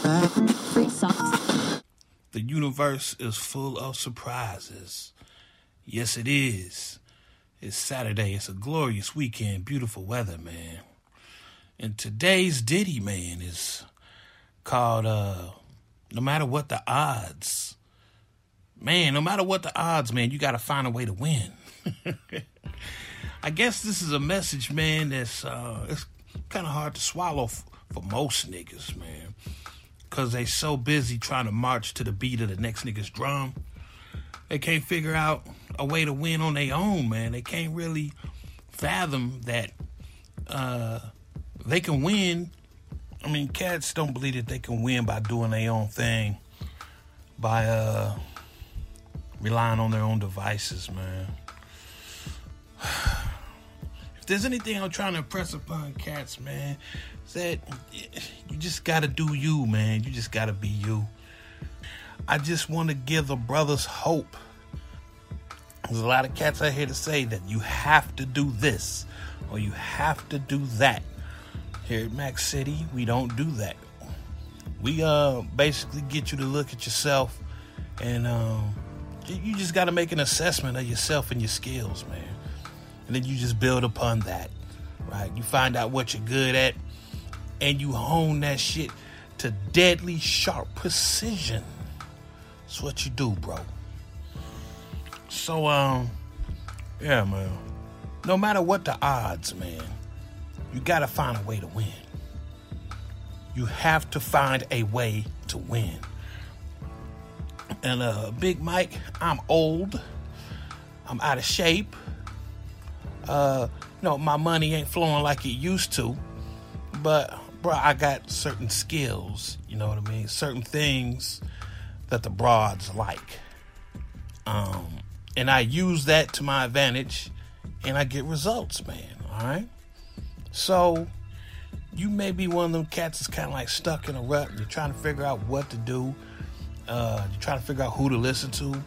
The universe is full of surprises. Yes, it is. It's Saturday. It's a glorious weekend. Beautiful weather, man. And today's ditty, man, is called No Matter What the Odds. Man, no matter what the odds, man, you got to find a way to win. I guess this is a message, man, that's it's kind of hard to swallow for most niggas, man. Because they so busy trying to march to the beat of the next nigga's drum. They can't figure out a way to win on their own, man. They can't really fathom that they can win. I mean, cats don't believe that they can win by doing their own thing. By relying on their own devices, man. If there's anything I'm trying to impress upon cats, man, is that you just gotta do you, man. You just gotta be you. I just want to give the brothers hope. There's a lot of cats out here to say that you have to do this or you have to do that. Here at Mac City, we don't do that. We basically get you to look at yourself and you just got to make an assessment of yourself and your skills, man. And then you just build upon that, right? You find out what you're good at and you hone that shit to deadly sharp precision. That's what you do, bro. So, yeah, man. No matter what the odds, man, you got to find a way to win. You have to find a way to win. And Big Mike, I'm old. I'm out of shape. My money ain't flowing like it used to. But, bro, I got certain skills, you know what I mean? Certain things that the broads like. And I use that to my advantage, and I get results, man, all right? So, you may be one of them cats that's kind of like stuck in a rut. You're trying to figure out what to do. You're trying to figure out who to listen to.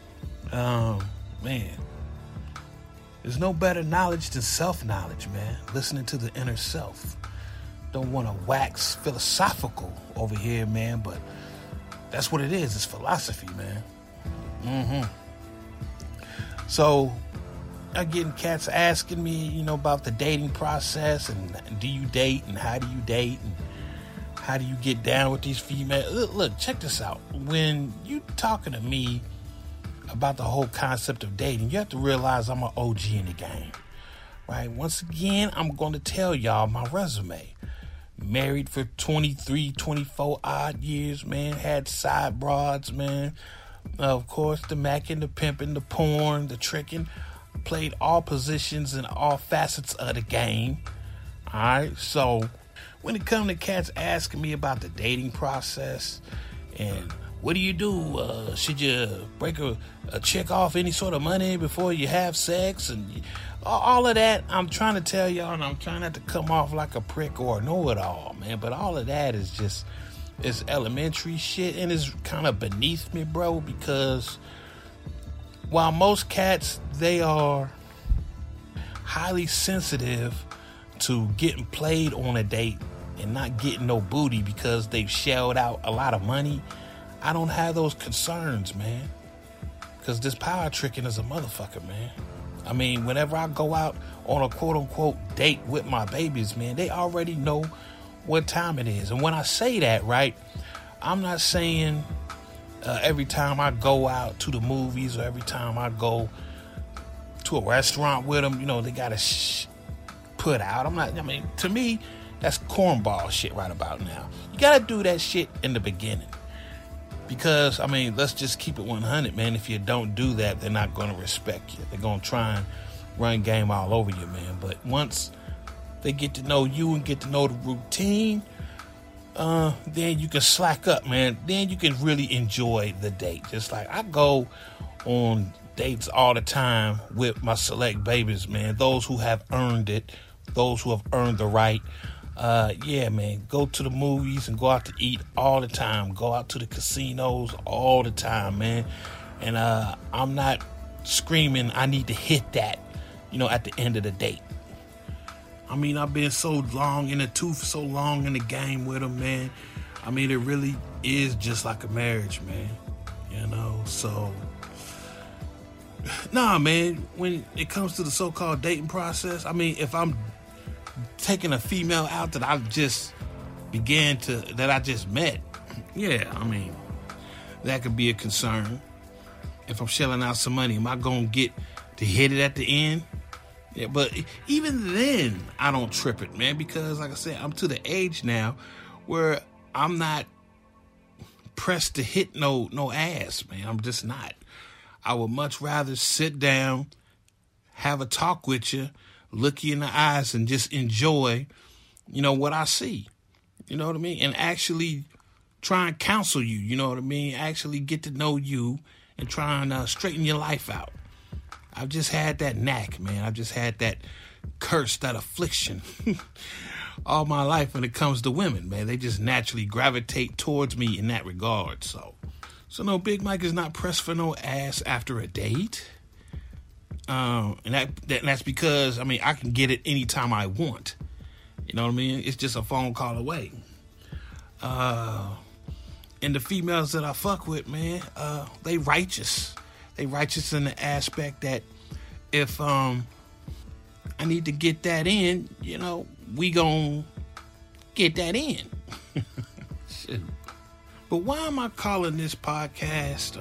Man, there's no better knowledge than self-knowledge, man. Listening to the inner self. Don't want to wax philosophical over here, man, but that's what it is. It's philosophy, man. So, I'm getting cats asking me, about the dating process and do you date and how do you date and how do you get down with these females? Look, check this out. When you talking to me about the whole concept of dating, you have to realize I'm an OG in the game, right? Once again, I'm going to tell y'all my resume. Married for 23, 24 odd years, man. Had side broads, man. Of course, the macking, the pimping, the porn, the tricking. Played all positions and all facets of the game. Alright, so when it comes to cats asking me about the dating process and what do you do? Should you break a chick off any sort of money before you have sex? And all of that, I'm trying to tell y'all, and I'm trying not to come off like a prick or a know-it-all, man. But all of that is just, it's elementary shit, and it's kind of beneath me, bro, because while most cats, they are highly sensitive to getting played on a date and not getting no booty because they've shelled out a lot of money, I don't have those concerns, man. Because this power tricking is a motherfucker, man. I mean, whenever I go out on a quote-unquote date with my babies, man, they already know what time it is. And when I say that, right, I'm not saying every time I go out to the movies or every time I go to a restaurant with them, they got to put out. To me, that's cornball shit right about now. You got to do that shit in the beginning. Because, let's just keep it 100, man. If you don't do that, they're not going to respect you. They're going to try and run game all over you, man. But once they get to know you and get to know the routine, then you can slack up, man. Then you can really enjoy the date. Just like I go on dates all the time with my select babies, man. Those who have earned it, those who have earned the right. Yeah, man, go to the movies and go out to eat all the time. Go out to the casinos all the time, man. And I'm not screaming, I need to hit that, at the end of the date. I've been so long in the tooth, so long in the game with them, man. I mean, it really is just like a marriage, man. You know, so nah, man, when it comes to the so-called dating process, I mean, if I'm taking a female out that I just met, yeah, I mean, that could be a concern. If I'm shelling out some money, am I going to get to hit it at the end? Yeah, but even then, I don't trip it, man, because like I said, I'm to the age now where I'm not pressed to hit no ass, man. I'm just not. I would much rather sit down, have a talk with you, look you in the eyes, and just enjoy, what I see. You know what I mean? And actually try and counsel you, you know what I mean? Actually get to know you and try and straighten your life out. I've just had that knack, man. I've just had that curse, that affliction all my life when it comes to women, man. They just naturally gravitate towards me in that regard. So no, Big Mike is not pressed for no ass after a date. And that's because, I mean, I can get it anytime I want. You know what I mean? It's just a phone call away. And the females that I fuck with, man, they righteous. They righteous in the aspect that if I need to get that in, we gon' get that in. Shit. But why am I calling this podcast,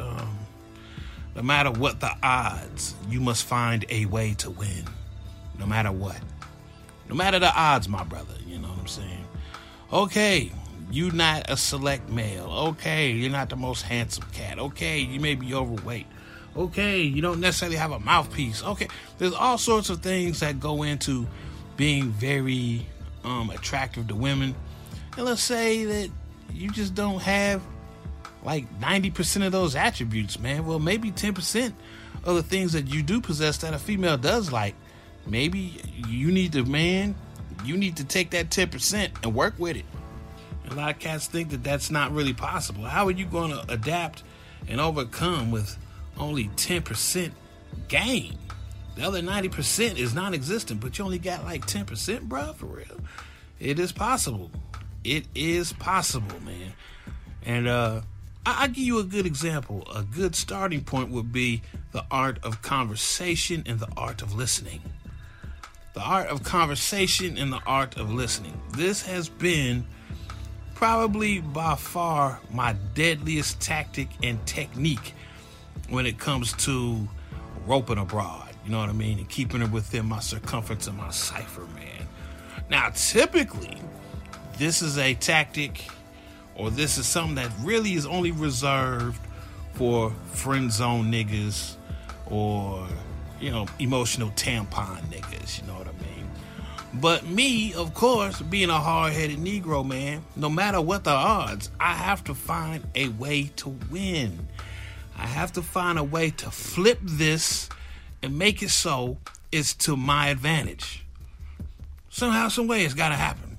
no matter what the odds, you must find a way to win. No matter what. No matter the odds, my brother. You know what I'm saying? Okay, you're not a select male. Okay, you're not the most handsome cat. Okay, you may be overweight. Okay, you don't necessarily have a mouthpiece. Okay, there's all sorts of things that go into being very attractive to women. And let's say that you just don't have like 90% of those attributes, man. Well, maybe 10% of the things that you do possess that a female does like. Maybe you need to take that 10% and work with it. A lot of cats think that that's not really possible. How are you going to adapt and overcome with only 10% gain? The other 90% is non-existent, but you only got like 10%, bro, for real. It is possible. It is possible, man. And I'll give you a good example. A good starting point would be the art of conversation and the art of listening. The art of conversation and the art of listening. This has been probably by far my deadliest tactic and technique when it comes to roping a broad. You know what I mean? And keeping her within my circumference of my cipher, man. Now, typically, this is a tactic, or this is something that really is only reserved for friend zone niggas or, emotional tampon niggas. You know what I mean? But me, of course, being a hard-headed Negro, man, no matter what the odds, I have to find a way to win. I have to find a way to flip this and make it so it's to my advantage. Somehow, some way, it's got to happen,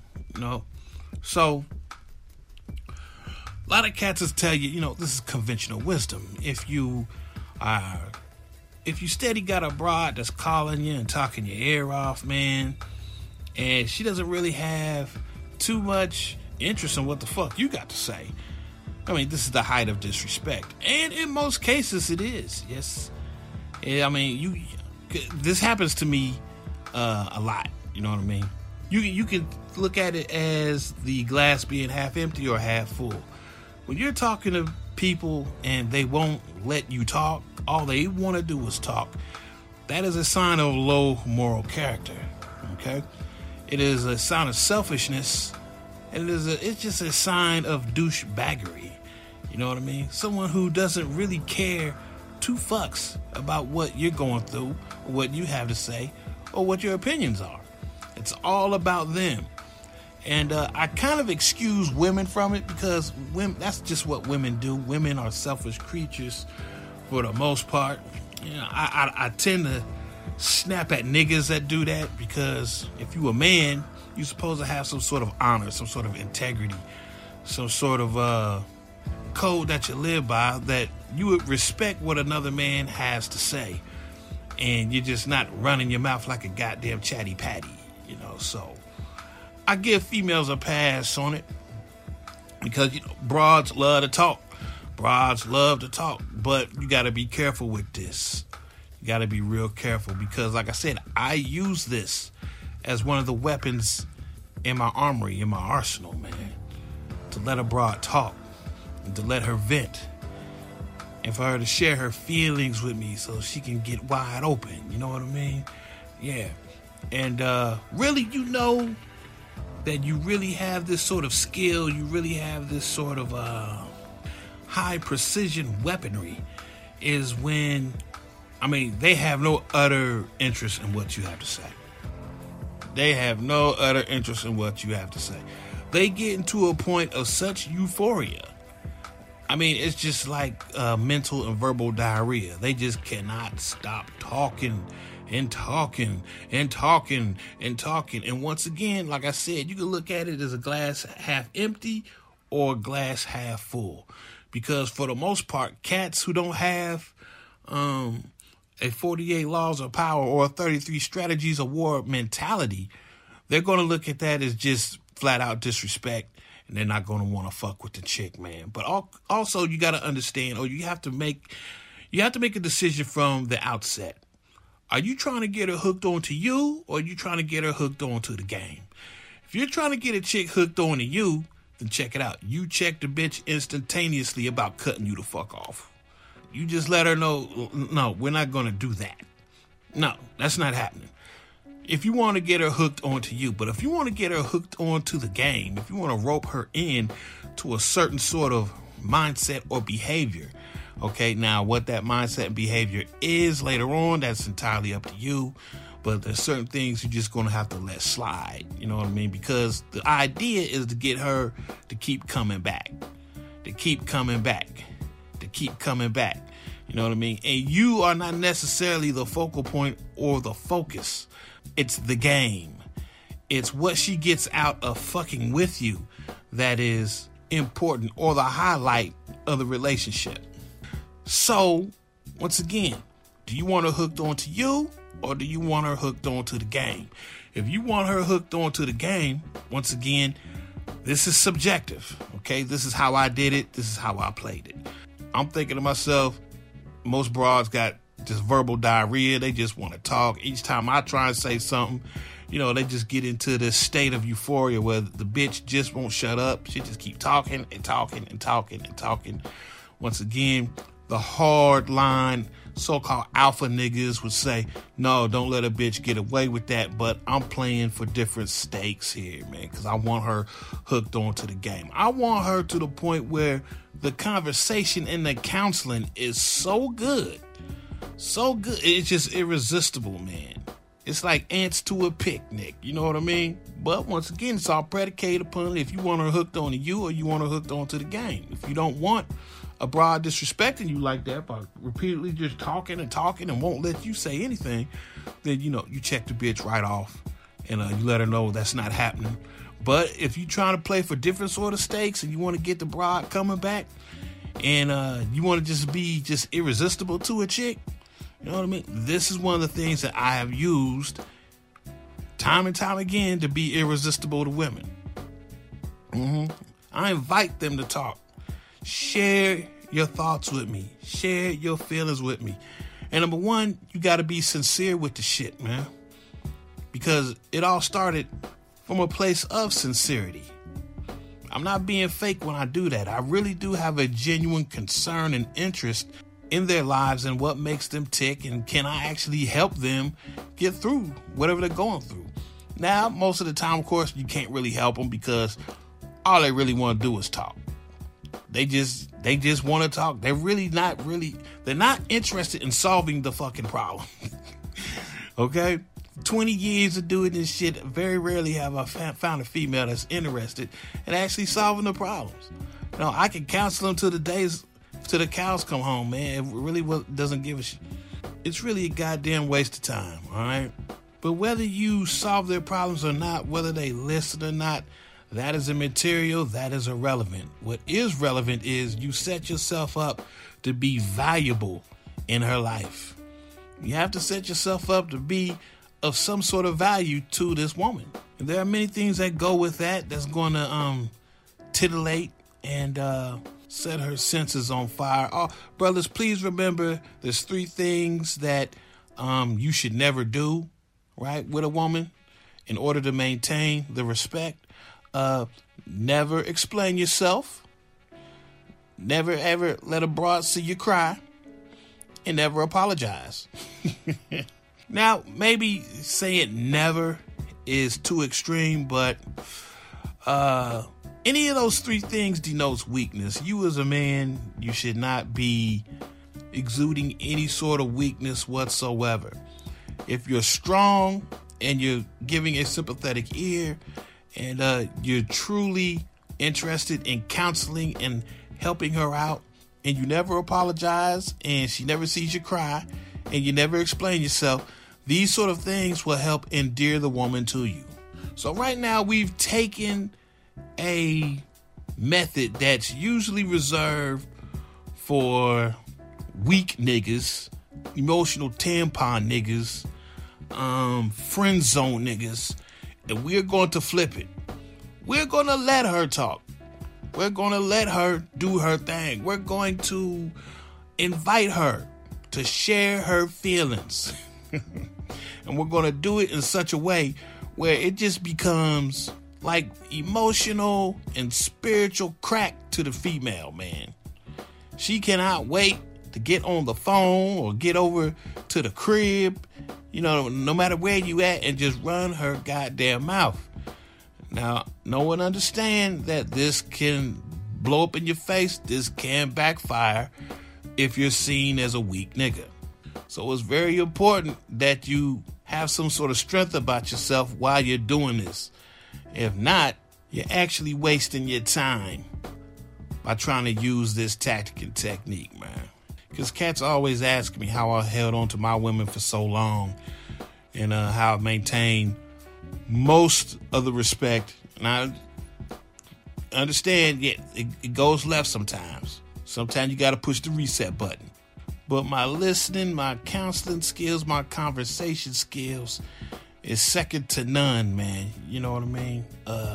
So, a lot of cats will tell you, this is conventional wisdom. If you steady got a broad that's calling you and talking your ear off, man, and she doesn't really have too much interest in what the fuck you got to say, I mean, this is the height of disrespect. And in most cases, it is. Yes. I mean, this happens to me a lot. You know what I mean? You can look at it as the glass being half empty or half full. When you're talking to people and they won't let you talk, all they want to do is talk, that is a sign of low moral character. Okay? It is a sign of selfishness, and it's just a sign of douchebaggery. You know what I mean? Someone who doesn't really care two fucks about what you're going through, or what you have to say, or what your opinions are. It's all about them. And I kind of excuse women from it because that's just what women do. Women are selfish creatures for the most part. I tend to snap at niggas that do that because if you a man, you're supposed to have some sort of honor, some sort of integrity, some sort of code that you live by, that you would respect what another man has to say, and you're just not running your mouth like a goddamn chatty patty, So I give females a pass on it. because broads love to talk. Broads love to talk, but you got to be careful with this. You got to be real careful because, like I said, I use this as one of the weapons in my armory, in my arsenal, man, to let a broad talk and to let her vent and for her to share her feelings with me so she can get wide open. You know what I mean? Yeah. And really, that you really have this sort of skill, you really have this sort of high precision weaponry is when, they have no utter interest in what you have to say. They have no utter interest in what you have to say. They get into a point of such euphoria. It's just like mental and verbal diarrhea. They just cannot stop talking and talking and talking and talking. And once again, like I said, you can look at it as a glass half empty or a glass half full. Because for the most part, cats who don't have a 48 laws of power or a 33 strategies of war mentality, they're going to look at that as just flat out disrespect, and they're not going to want to fuck with the chick, man. But also you got to understand, or you have to make a decision from the outset. Are you trying to get her hooked onto you, or are you trying to get her hooked onto the game? If you're trying to get a chick hooked onto you, then check it out. You check the bitch instantaneously about cutting you the fuck off. You just let her know, no, we're not going to do that. No, that's not happening. If you want to get her hooked onto you, but if you want to get her hooked onto the game, if you want to rope her in to a certain sort of mindset or behavior, okay, now what that mindset and behavior is later on, that's entirely up to you. But there's certain things you're just going to have to let slide. You know what I mean? Because the idea is to get her to keep coming back. To keep coming back. To keep coming back. You know what I mean? And you are not necessarily the focal point or the focus. It's the game. It's what she gets out of fucking with you that is important, or the highlight of the relationship. So, once again, do you want her hooked onto you, or do you want her hooked onto the game? If you want her hooked onto the game, once again, this is subjective, okay? This is how I did it. This is how I played it. I'm thinking to myself, most broads got just verbal diarrhea. They just want to talk. Each time I try and say something, they just get into this state of euphoria where the bitch just won't shut up. She just keep talking and talking and talking and talking. Once again, the hard line so-called alpha niggas would say, no, don't let a bitch get away with that. But I'm playing for different stakes here, man, because I want her hooked onto the game. I want her to the point where the conversation and the counseling is so good. So good. It's just irresistible, man. It's like ants to a picnic. You know what I mean? But once again, it's all predicated upon if you want her hooked onto you or you want her hooked onto the game. If you don't want a broad disrespecting you like that by repeatedly just talking and won't let you say anything, then, you check the bitch right off and you let her know that's not happening. But if you're trying to play for different sort of stakes and you want to get the broad coming back and you want to just be just irresistible to a chick, you know what I mean? This is one of the things that I have used time and time again to be irresistible to women. I invite them to talk. Share your thoughts with me. Share your feelings with me. And number one, you got to be sincere with the shit, man. Because it all started from a place of sincerity. I'm not being fake when I do that. I really do have a genuine concern and interest in their lives and what makes them tick, and can I actually help them get through whatever they're going through. Now, most of the time, of course, you can't really help them because all they really want to do is talk. They just want to talk. They're not interested in solving the fucking problem. Okay? 20 years of doing this shit, very rarely have I found a female that's interested in actually solving the problems. I can counsel them till the cows come home, man. It really doesn't give a shit. It's really a goddamn waste of time, all right? But whether you solve their problems or not, whether they listen or not, that is immaterial, that is irrelevant. What is relevant is you set yourself up to be valuable in her life. You have to set yourself up to be of some sort of value to this woman. And there are many things that go with that that's going to titillate and set her senses on fire. Oh, brothers, please remember there's 3 things that you should never do, right, with a woman in order to maintain the respect. Never explain yourself. Never ever let a broad see you cry. And never apologize. Now, maybe saying never is too extreme, but any of those 3 things denotes weakness. You as a man, you should not be exuding any sort of weakness whatsoever. If you're strong and you're giving a sympathetic ear and you're truly interested in counseling and helping her out, and you never apologize and she never sees you cry and you never explain yourself, these sort of things will help endear the woman to you. So right now we've taken a method that's usually reserved for weak niggas, emotional tampon niggas, friend zone niggas, and we're going to flip it. We're going to let her talk. We're going to let her do her thing. We're going to invite her to share her feelings. And we're going to do it in such a way where it just becomes like emotional and spiritual crack to the female, man. She cannot wait to get on the phone or get over to the crib, no matter where you at, and just run her goddamn mouth. Now, no one understands that this can blow up in your face. This can backfire if you're seen as a weak nigga. So it's very important that you have some sort of strength about yourself while you're doing this. If not, you're actually wasting your time by trying to use this tactic and technique, man. Because cats always ask me how I held on to my women for so long and how I maintained most of the respect. And I understand, it goes left sometimes. Sometimes you got to push the reset button. But my listening, my counseling skills, my conversation skills is second to none, man. You know what I mean?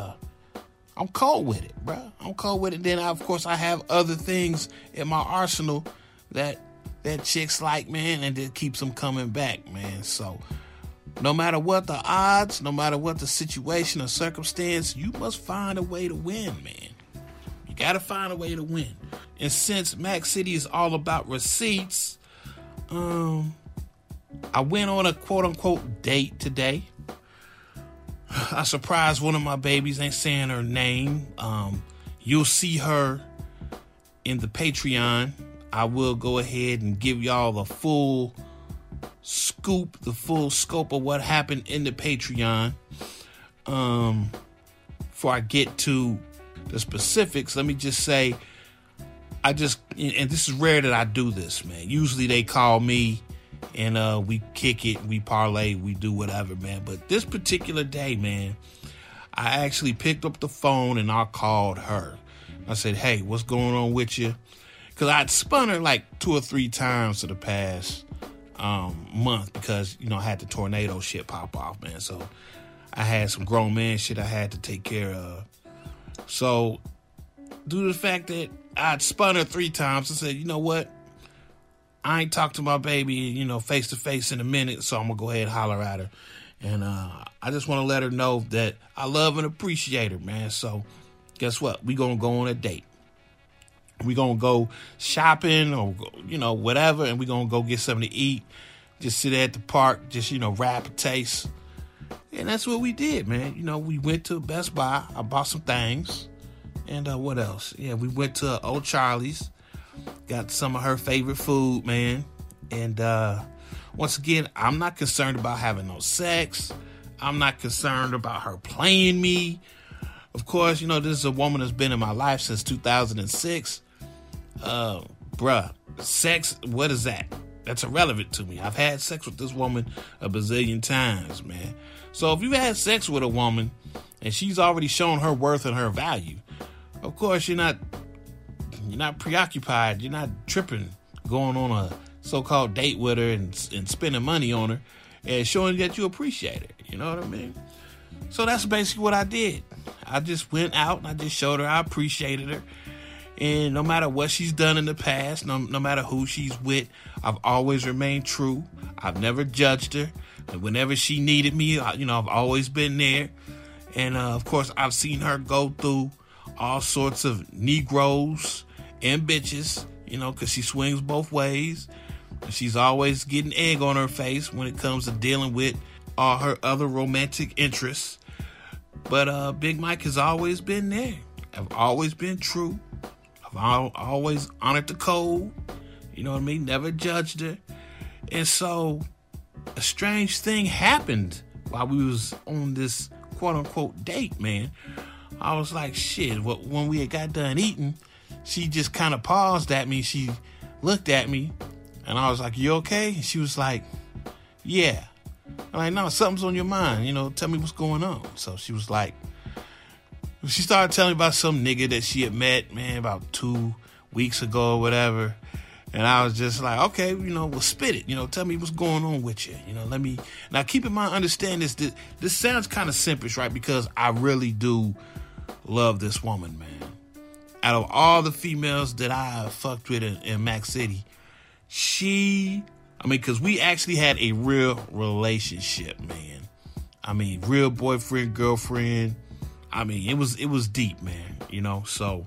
I'm cold with it, bro. I'm cold with it. Then, of course, I have other things in my arsenal that chicks like, man, and it keeps them coming back, man. So no matter what the odds, no matter what the situation or circumstance, you must find a way to win, man. You got to find a way to win. And since Mac City is all about receipts, I went on a quote-unquote date today. I surprised one of my babies, ain't saying her name. You'll see her in the Patreon. I will go ahead and give y'all the full scoop, the full scope of what happened in the Patreon. Before I get to the specifics, let me just say, and this is rare that I do this, man. Usually they call me and we kick it, we parlay, we do whatever, man. But this particular day, man, I actually picked up the phone and I called her. I said, hey, what's going on with you? Because I'd spun her like 2 or 3 times for the past month because, I had the tornado shit pop off, man. So I had some grown man shit I had to take care of. So due to the fact that I'd spun her 3 times, I said, you know what? I ain't talked to my baby, face to face in a minute, so I'm going to go ahead and holler at her. And I just want to let her know that I love and appreciate her, man. So guess what? We going to go on a date. We going to go shopping or, whatever, and we going to go get something to eat. Just sit at the park, just, wrap a taste. And that's what we did, man. We went to Best Buy. I bought some things. And what else? Yeah, we went to Old Charlie's. Got some of her favorite food, man. And once again, I'm not concerned about having no sex. I'm not concerned about her playing me. Of course, this is a woman that's been in my life since 2006. Bruh, sex, what is that? That's irrelevant to me. I've had sex with this woman a bazillion times, man. So if you've had sex with a woman and she's already shown her worth and her value, of course you're not preoccupied. You're not tripping, going on a so-called date with her and spending money on her and showing that you appreciate her. You know what I mean? So that's basically what I did. I just went out and I just showed her I appreciated her. And no matter what she's done in the past, no matter who she's with, I've always remained true. I've never judged her. And whenever she needed me, I've always been there. And, of course, I've seen her go through all sorts of Negroes and bitches, because she swings both ways. And she's always getting egg on her face when it comes to dealing with all her other romantic interests. But Big Mike has always been there. I've always been true. I've always honored the code. You know what I mean? Never judged her. And so a strange thing happened while we was on this quote-unquote date, man. I was like, shit. When we had got done eating, she just kind of paused at me. She looked at me. And I was like, you okay? And she was like, yeah. I'm like, no, something's on your mind. Tell me what's going on. So she was like, she started telling me about some nigga that she had met, man, about 2 weeks ago or whatever. And I was just like, okay, well, spit it. Tell me what's going on with you. Let me. Now, keep in mind, understand this. This sounds kind of simpish, right? Because I really do love this woman, man. Out of all the females that I fucked with in Mac City, because we actually had a real relationship, man. Real boyfriend, girlfriend. It was deep, man, so,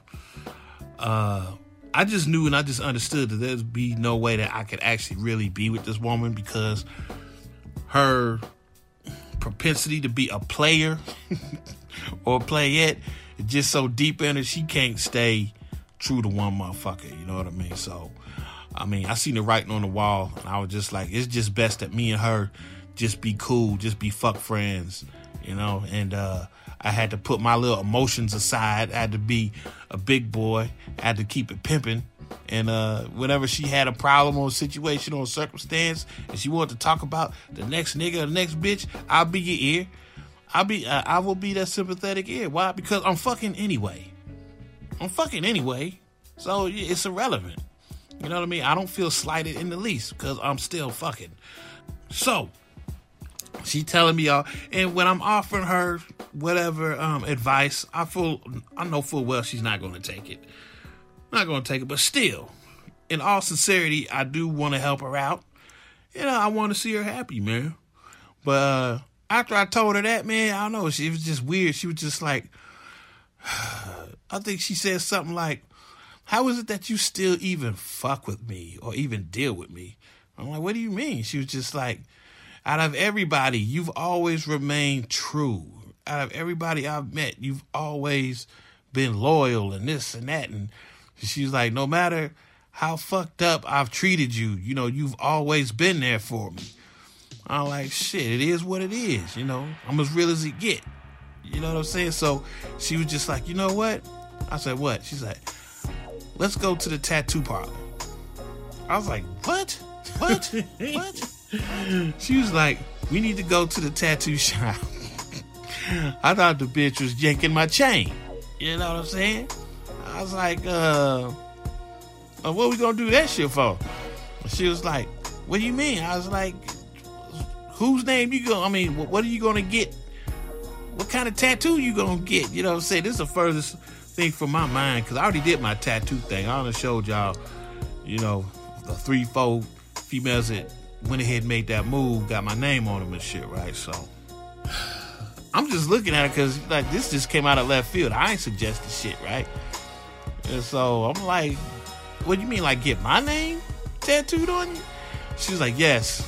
I just knew and I just understood that there'd be no way that I could actually really be with this woman because her propensity to be a player or a playette is just so deep in her, she can't stay true to one motherfucker, you know what I mean? So, I seen the writing on the wall and I was just like, it's just best that me and her just be cool, just be fuck friends, and, I had to put my little emotions aside. I had to be a big boy. I had to keep it pimping. And whenever she had a problem or situation or circumstance and she wanted to talk about the next nigga or the next bitch, I'll be your ear. I will be that sympathetic ear. Why? Because I'm fucking anyway. So it's irrelevant. You know what I mean? I don't feel slighted in the least because I'm still fucking. So she telling me all, and when I'm offering her whatever advice, I know full well she's not going to take it. But still, in all sincerity, I do want to help her out. I want to see her happy, man. But after I told her that, man, I don't know, it was just weird. She was just like, I think she said something like, how is it that you still even fuck with me or even deal with me? I'm like, what do you mean? She was just like, out of everybody, you've always remained true. Out of everybody I've met, you've always been loyal and this and that. And she's like, no matter how fucked up I've treated you, you've always been there for me. I'm like, shit, it is what it is. I'm as real as it get. You know what I'm saying? So she was just like, you know what? I said, what? She's like, let's go to the tattoo parlor. I was like, what? What? She was like, we need to go to the tattoo shop. I thought the bitch was yanking my chain. You know what I'm saying? I was like, what we gonna do that shit for? She was like, what do you mean? I was like, whose name you gonna, what are you gonna get? What kind of tattoo you gonna get? You know what I'm saying? This is the furthest thing from my mind because I already did my tattoo thing. I already showed y'all, the 3-4 females that went ahead and made that move, got my name on them and shit, right? So I'm just looking at it because this just came out of left field. I ain't suggested shit, right? And so I'm like, what do you mean, like get my name tattooed on you? She's like, yes.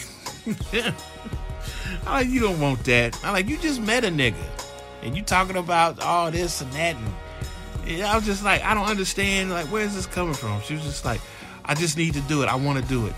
I'm like, you don't want that. I'm like, you just met a nigga and you talking about all this and that. And I was just like, I don't understand. Like, where's this coming from? She was just like, I just need to do it. I want to do it.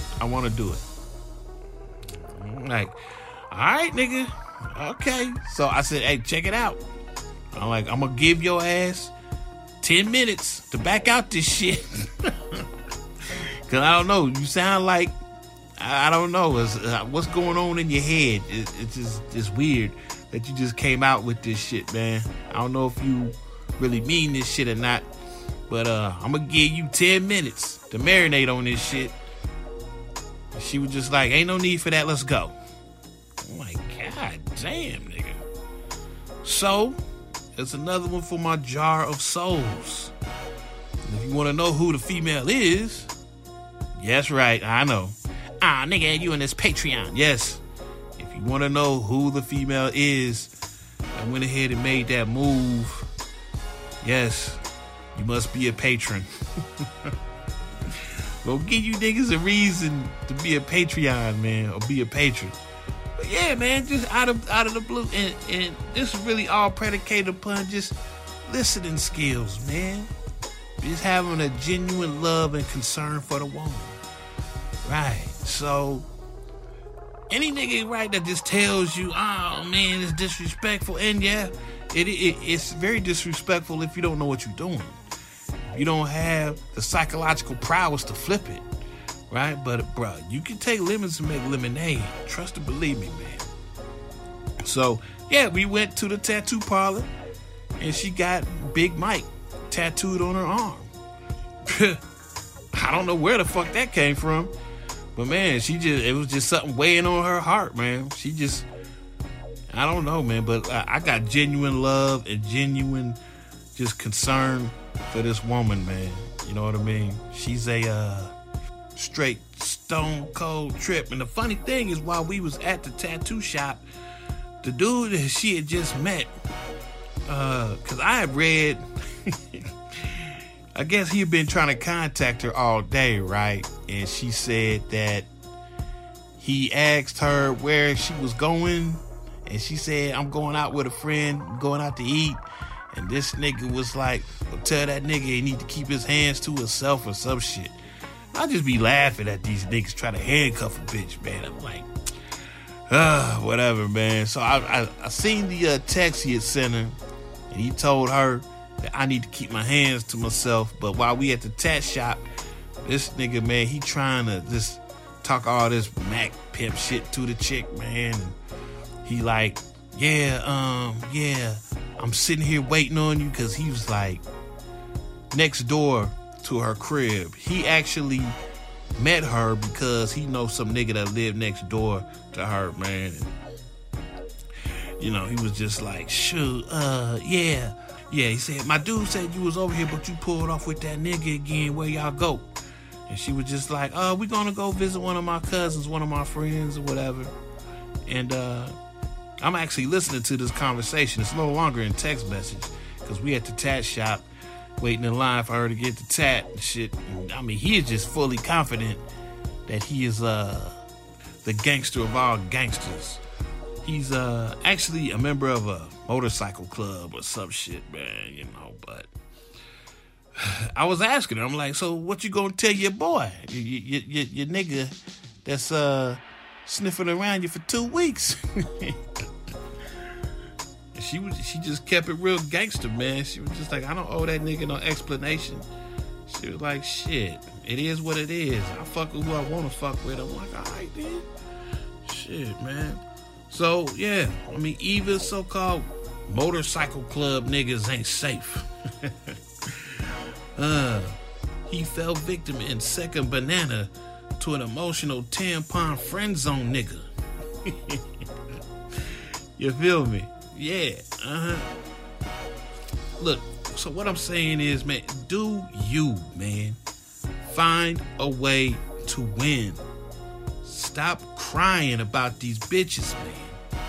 I'm like, all right, nigga. Okay. So I said, hey, check it out. I'm like, I'm going to give your ass 10 minutes to back out this shit. Because I don't know. You sound like, I don't know. What's going on in your head? It's weird that you just came out with this shit, man. I don't know if you really mean this shit or not. But I'm going to give you 10 minutes to marinate on this shit. And she was just like, ain't no need for that. Let's go. I'm like, God damn, nigga. So, it's another one for my jar of souls. And if you want to know who the female is, yes, right, I know. Nigga, you in this Patreon. Yes. If you want to know who the female is, I went ahead and made that move. Yes, you must be a patron. Gonna give you niggas a reason to be a Patreon, man, or be a patron. But yeah, man, just out of the blue, and this is really all predicated upon just listening skills, man. Just having a genuine love and concern for the woman. Right. So any nigga, right, that just tells you, oh man, it's disrespectful, and yeah, it's very disrespectful if you don't know what you're doing. You don't have the psychological prowess to flip it, right? But bro, you can take lemons and make lemonade. Trust and believe me, man. So yeah, we went to the tattoo parlor, and she got Big Mike tattooed on her arm. I don't know where the fuck that came from, but man, it was just something weighing on her heart, man. I don't know, man, but I got genuine love and genuine just concern for this woman, man. You know what I mean? She's a straight stone cold trip. And the funny thing is, while we was at the tattoo shop, the dude that she had just met, because I had read, I guess he had been trying to contact her all day, right? And she said that he asked her where she was going, and she said, I'm going out with a friend, I'm going out to eat. And this nigga was like, well, tell that nigga he need to keep his hands to himself or some shit. I just be laughing at these niggas trying to handcuff a bitch, man. I'm like, whatever, man. So I seen the text he had sent her, and he told her that I need to keep my hands to myself. But while we at the tat shop, this nigga, man, he trying to just talk all this Mac pimp shit to the chick, man. And he like, yeah, I'm sitting here waiting on you, because he was like next door to her crib. He actually met her because he knows some nigga that lived next door to her, man. And, you know, he was just like, shoot, yeah. He said, my dude said you was over here, but you pulled off with that nigga again. Where y'all go? And she was just like, we gonna go visit one of my cousins, one of my friends or whatever. And I'm actually listening to this conversation. It's no longer in text message, because we at the tat shop waiting in line for her to get the tat and shit. And, I mean, he is just fully confident that he is the gangster of all gangsters. He's actually a member of a motorcycle club or some shit, man, you know. But I was asking her, I'm like, so what you gonna tell your boy, your nigga that's sniffing around you for 2 weeks? She just kept it real gangster, man. She was just like, I don't owe that nigga no explanation. She was like, shit, it is what it is. I fuck with who I want to fuck with. I'm like, all right, then. Shit, man. So, yeah, I mean, even so-called motorcycle club niggas ain't safe. He fell victim in second banana to an emotional tampon friend zone nigga. You feel me? Yeah, Look, so what I'm saying is, man, do you, man. Find a way to win. Stop crying about these bitches, man.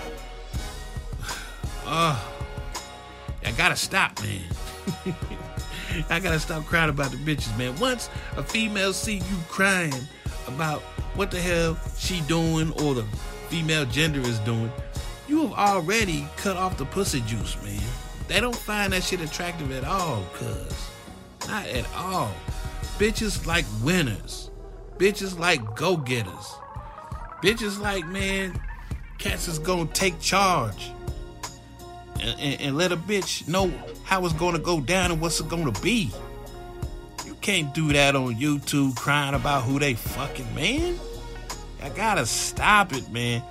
I gotta stop, man. I gotta stop crying about the bitches, man. Once a female see you crying about what the hell she doing or the female gender is doing, you have already cut off the pussy juice, man. They don't find that shit attractive at all, cuz. Not at all. Bitches like winners. Bitches like go-getters. Bitches like, man, cats is gonna take charge. And let a bitch know how it's gonna go down and what's it gonna be. You can't do that on YouTube crying about who they fucking, man. I gotta stop it, man.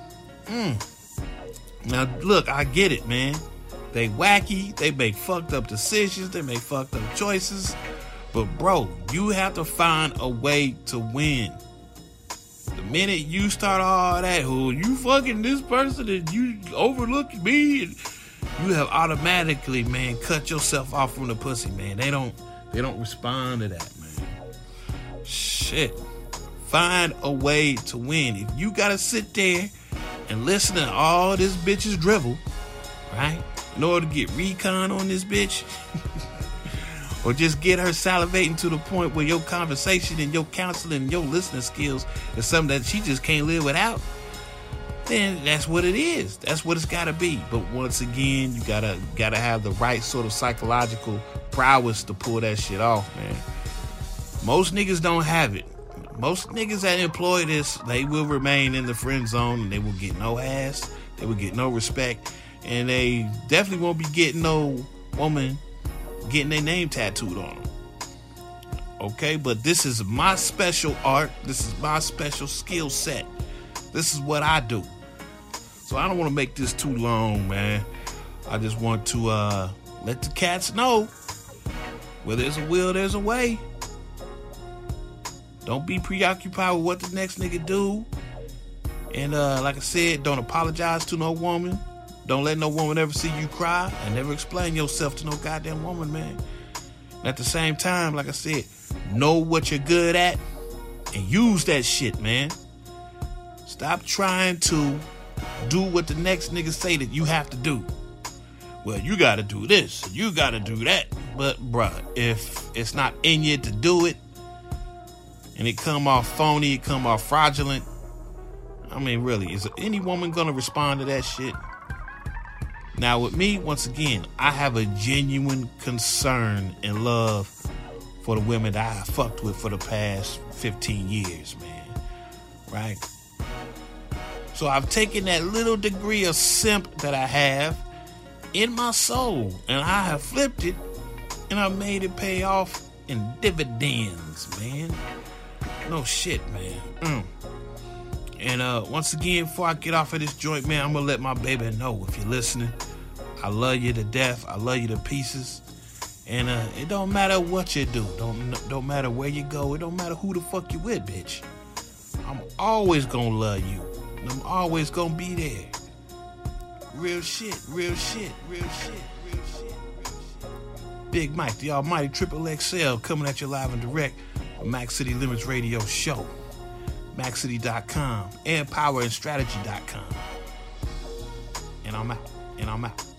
Now, look, I get it, man. They wacky. They make fucked up decisions. They make fucked up choices. But, bro, you have to find a way to win. The minute you start all that, who you fucking this person and you overlook me, and you have automatically, man, cut yourself off from the pussy, man. They don't They don't respond to that, man. Shit. Find a way to win. If you gotta sit there and listen to all this bitch's drivel, right, in order to get recon on this bitch, or just get her salivating to the point where your conversation and your counseling and your listening skills is something that she just can't live without, then that's what it is. That's what it's gotta be. But once again, you gotta have the right sort of psychological prowess to pull that shit off, man. Most niggas don't have it. Most niggas that employ this, they will remain in the friend zone and they will get no ass, they will get no respect, and they definitely won't be getting no woman getting their name tattooed on them. Okay, but this is my special art. This is my special skill set. This is what I do. So I don't want to make this too long, man. I just want to let the cats know where there's a will, there's a way. Don't be preoccupied with what the next nigga do. And like I said, don't apologize to no woman. Don't let no woman ever see you cry. And never explain yourself to no goddamn woman, man. And at the same time, like I said, know what you're good at and use that shit, man. Stop trying to do what the next nigga say that you have to do. Well, you gotta do this, you gotta do that. But bruh, if it's not in you to do it, and it come off phony, it come off fraudulent, I mean, really, is any woman gonna respond to that shit? Now with me, once again, I have a genuine concern and love for the women that I fucked with for the past 15 years, man. Right? So I've taken that little degree of simp that I have in my soul, and I have flipped it, and I made it pay off in dividends, man. No shit, man. And once again, before I get off of this joint, man, I'm gonna let my baby know, if you're listening, I love you to death. I love you to pieces. And it don't matter what you do. Don't matter where you go. It don't matter who the fuck you with, bitch. I'm always gonna love you. And I'm always gonna be there. Real shit, real shit, real shit, real shit, real shit. Big Mike, the almighty Triple XL, coming at you live and direct on Max City Limits Radio Show. MaxCity.com and PowerandStrategy.com. And I'm out.